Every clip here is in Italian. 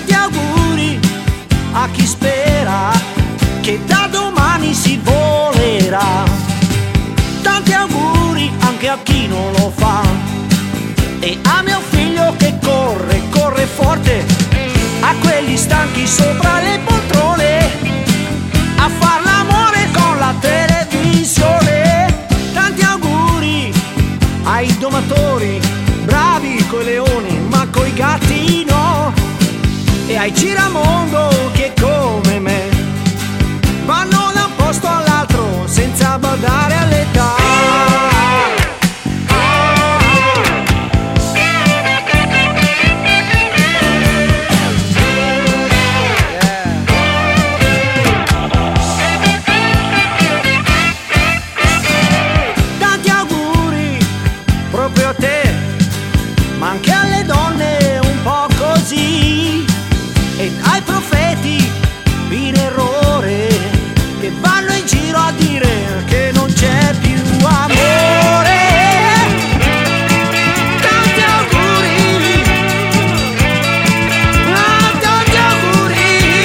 Tanti auguri a chi spera che da domani si volerà. Tanti auguri anche a chi non lo fa. E a mio figlio che corre, corre forte, a quelli stanchi sopra le poltrone, a far l'amore con la televisione. Tanti auguri ai domatori, bravi coi leoni ma coi gatti no, e ai giramondo che come me vanno da un posto all'altro senza badare all'età. Tanti auguri proprio a te, ma anche alle donne un po' così, e ai profeti in errore che vanno in giro a dire che non c'è più amore. Tanti auguri, tanti auguri.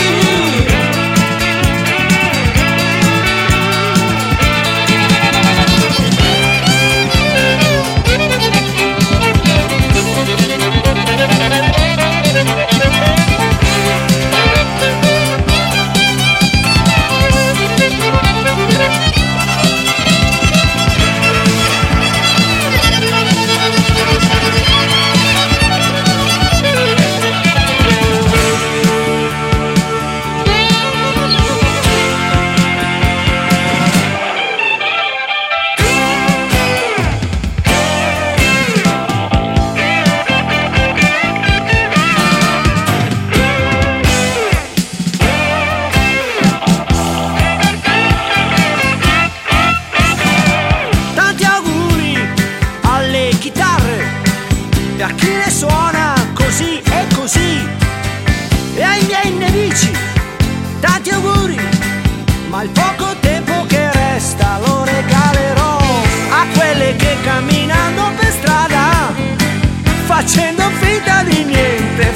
E a chi ne suona così e così, e ai miei nemici tanti auguri, ma il poco tempo che resta lo regalerò a quelle che camminano per strada facendo finta di niente